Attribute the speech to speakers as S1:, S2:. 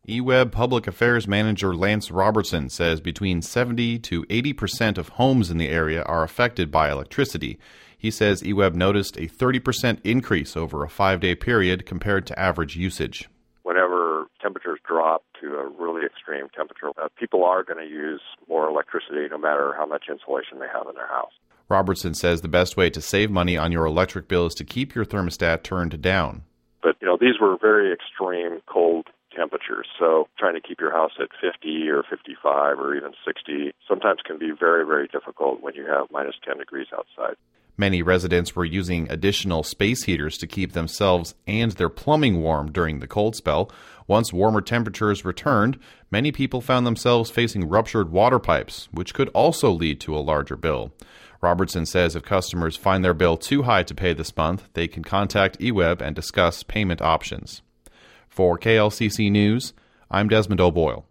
S1: eWeb Public Affairs Manager Lance Robertson says between 70 to 80% of homes in the area are affected by electricity. He says eWeb noticed a 30% increase over a 5-day period compared to average usage.
S2: Whenever temperatures drop to a really extreme temperature, people are going to use more electricity no matter how much insulation they have in their house.
S1: Robertson says the best way to save money on your electric bill is to keep your thermostat turned down.
S2: But, these were very extreme cold temperatures, so trying to keep your house at 50 or 55 or even 60 sometimes can be very, very difficult when you have minus 10 degrees outside.
S1: Many residents were using additional space heaters to keep themselves and their plumbing warm during the cold spell. Once warmer temperatures returned, many people found themselves facing ruptured water pipes, which could also lead to a larger bill. Robertson says if customers find their bill too high to pay this month, they can contact eWeb and discuss payment options. For KLCC News, I'm Desmond O'Boyle.